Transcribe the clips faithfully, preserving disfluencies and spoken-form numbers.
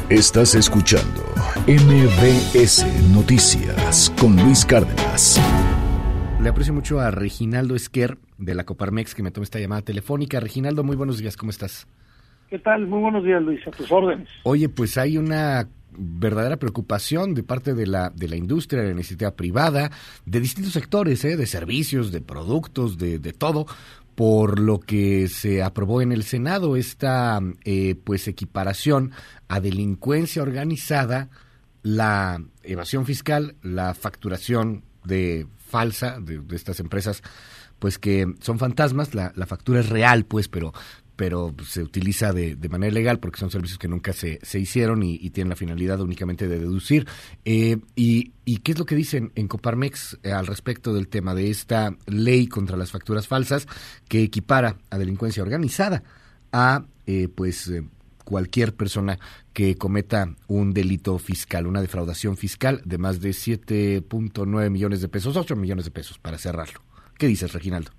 Estás escuchando M B S Noticias con Luis Cárdenas. Le aprecio mucho a Reginaldo Esquer de la Coparmex que me tome esta llamada telefónica. Reginaldo, muy buenos días, ¿cómo estás? ¿Qué tal? Muy buenos días, Luis, a tus órdenes. Oye, pues hay una verdadera preocupación de parte de la de la industria, de la iniciativa privada, de distintos sectores, ¿eh? de servicios, de productos, de, de todo, por lo que se aprobó en el Senado esta eh, pues equiparación a delincuencia organizada, la evasión fiscal, la facturación de falsa de, de estas empresas, pues que son fantasmas. La, la factura es real, pues, pero pero se utiliza de, de manera ilegal porque son servicios que nunca se, se hicieron y, y tienen la finalidad únicamente de deducir. Eh, y, ¿Y qué es lo que dicen en Coparmex eh, al respecto del tema de esta ley contra las facturas falsas que equipara a delincuencia organizada a eh, pues eh, cualquier persona que cometa un delito fiscal, una defraudación fiscal de más de siete punto nueve millones de pesos, ocho millones de pesos para cerrarlo? ¿Qué dices, Reginaldo?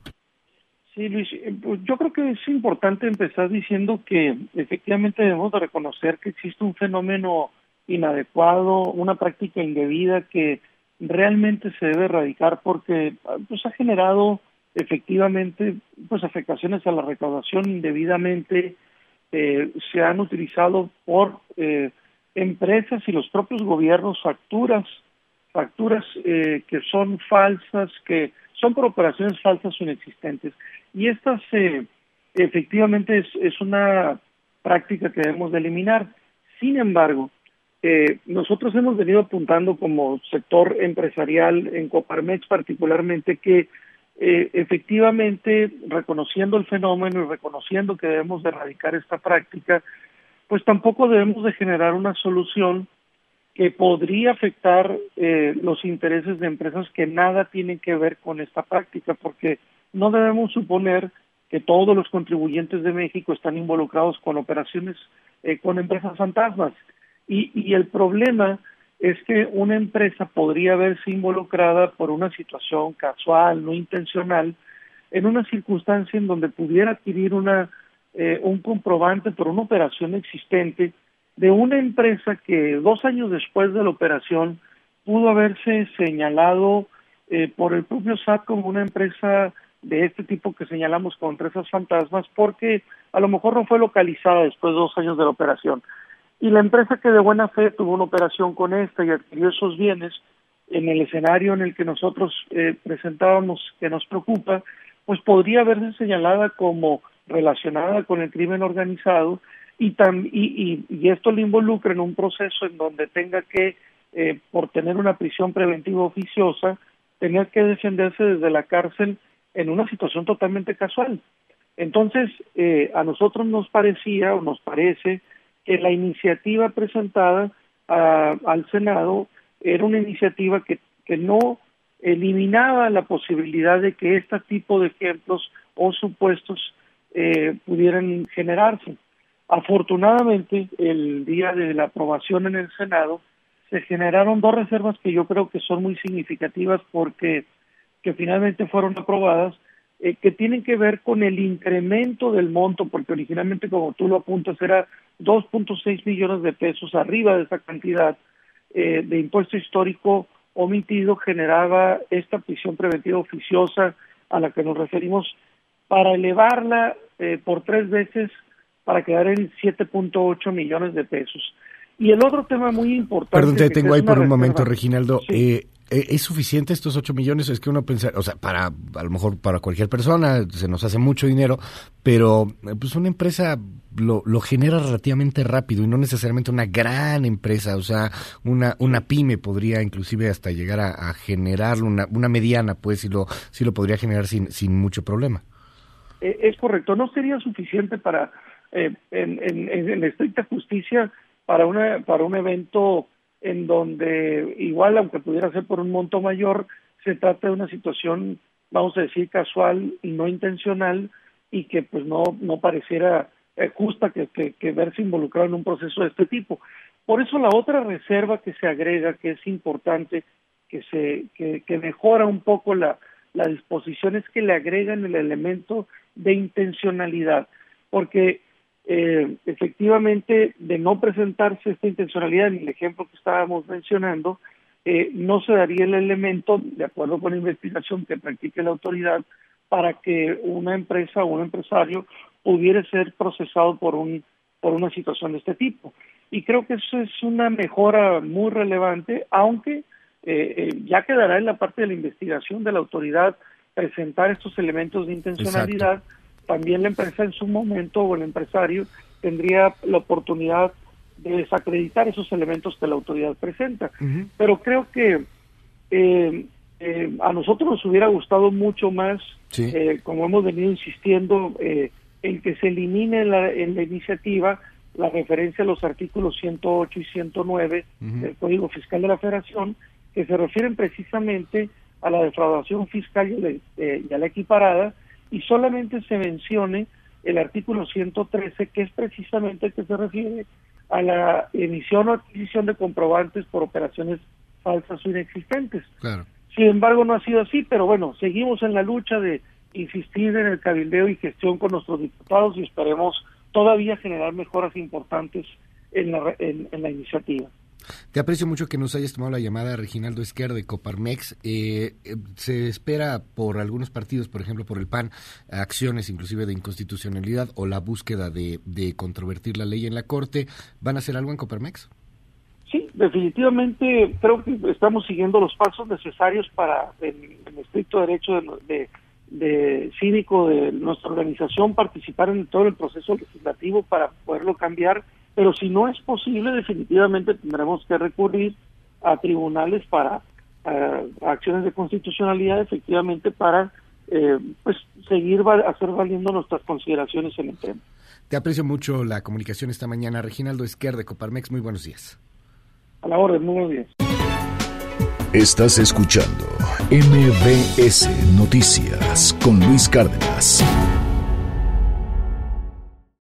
Sí, Luis, pues yo creo que es importante empezar diciendo que efectivamente debemos de reconocer que existe un fenómeno inadecuado, una práctica indebida que realmente se debe erradicar porque pues ha generado efectivamente pues afectaciones a la recaudación indebidamente. Eh, se han utilizado por eh, empresas y los propios gobiernos facturas, facturas eh, que son falsas, que son por operaciones falsas o inexistentes. Y esta eh, efectivamente es, es una práctica que debemos de eliminar. Sin embargo, eh, nosotros hemos venido apuntando como sector empresarial en Coparmex particularmente que eh, efectivamente reconociendo el fenómeno y reconociendo que debemos de erradicar esta práctica, pues tampoco debemos de generar una solución que podría afectar eh, los intereses de empresas que nada tienen que ver con esta práctica, porque no debemos suponer que todos los contribuyentes de México están involucrados con operaciones eh, con empresas fantasmas. Y, y el problema es que una empresa podría verse involucrada por una situación casual, no intencional, en una circunstancia en donde pudiera adquirir una eh, un comprobante por una operación existente de una empresa que dos años después de la operación pudo haberse señalado eh, por el propio S A T como una empresa de este tipo que señalamos como empresas fantasmas, porque a lo mejor no fue localizada después de dos años de la operación. Y la empresa que de buena fe tuvo una operación con esta y adquirió esos bienes en el escenario en el que nosotros eh, presentábamos que nos preocupa, pues podría verse señalada como relacionada con el crimen organizado. Y, tam, y, y, y esto le involucra en un proceso en donde tenga que, eh, por tener una prisión preventiva oficiosa, tener que defenderse desde la cárcel en una situación totalmente casual. Entonces, eh, a nosotros nos parecía o nos parece que la iniciativa presentada a, al Senado era una iniciativa que, que no eliminaba la posibilidad de que este tipo de ejemplos o supuestos eh, pudieran generarse. Afortunadamente, el día de la aprobación en el Senado, se generaron dos reservas que yo creo que son muy significativas porque que finalmente fueron aprobadas, eh, que tienen que ver con el incremento del monto, porque originalmente, como tú lo apuntas, era dos punto seis millones de pesos, arriba de esa cantidad eh, de impuesto histórico omitido, generaba esta prisión preventiva oficiosa a la que nos referimos, para elevarla eh, por tres veces para quedar en siete punto ocho millones de pesos. Y el otro tema muy importante... Perdón, te que detengo ahí por un reserva, momento, Reginaldo. Sí. Eh, ¿Es suficiente estos ocho millones? Es que uno piensa, o sea, para, a lo mejor para cualquier persona se nos hace mucho dinero, pero pues una empresa lo, lo genera relativamente rápido y no necesariamente una gran empresa, o sea, una una pyme podría inclusive hasta llegar a, a generar una, una mediana, pues, sí lo, sí lo podría generar sin, sin mucho problema. Eh, es correcto, no sería suficiente para, eh, en, en, en estricta justicia, para una para un evento en donde igual, aunque pudiera ser por un monto mayor, se trata de una situación, vamos a decir, casual y no intencional, y que pues no no pareciera eh, justa que, que, que verse involucrado en un proceso de este tipo. Por eso la otra reserva que se agrega, que es importante, que se que, que mejora un poco la, la disposición, es que le agregan el elemento de intencionalidad, porque eh, efectivamente, de no presentarse esta intencionalidad en el ejemplo que estábamos mencionando, eh, no se daría el elemento, de acuerdo con la investigación que practique la autoridad, para que una empresa o un empresario pudiera ser procesado por un por una situación de este tipo. Y creo que eso es una mejora muy relevante, aunque eh, eh, ya quedará en la parte de la investigación de la autoridad presentar estos elementos de intencionalidad. Exacto. También la empresa en su momento o el empresario tendría la oportunidad de desacreditar esos elementos que la autoridad presenta. Uh-huh. Pero creo que eh, eh, a nosotros nos hubiera gustado mucho más, sí. eh, como hemos venido insistiendo, eh, en que se elimine la, en la iniciativa la referencia a los artículos ciento ocho y ciento nueve uh-huh. del Código Fiscal de la Federación, que se refieren precisamente a la defraudación fiscal y a la, eh, y a la equiparada, y solamente se mencione el artículo ciento trece, que es precisamente el que se refiere a la emisión o adquisición de comprobantes por operaciones falsas o inexistentes. Claro. Sin embargo, no ha sido así, pero bueno, seguimos en la lucha de insistir en el cabildeo y gestión con nuestros diputados y esperemos todavía generar mejoras importantes en la, en, en la iniciativa. Te aprecio mucho que nos hayas tomado la llamada, Reginaldo Esquer, de Coparmex. Eh, eh, se espera por algunos partidos, por ejemplo por el P A N, acciones inclusive de inconstitucionalidad o la búsqueda de, de controvertir la ley en la Corte. ¿Van a hacer algo en Coparmex? Sí, definitivamente creo que estamos siguiendo los pasos necesarios para, en, en estricto derecho de, de, de cívico de nuestra organización, participar en todo el proceso legislativo para poderlo cambiar. Pero si no es posible, definitivamente tendremos que recurrir a tribunales para uh, acciones de constitucionalidad, efectivamente, para eh, pues seguir va- hacer valiendo nuestras consideraciones en el tema. Te aprecio mucho la comunicación esta mañana. Reginaldo Esquer, de Coparmex, muy buenos días. A la orden, muy buenos días. Estás escuchando M B S Noticias con Luis Cárdenas.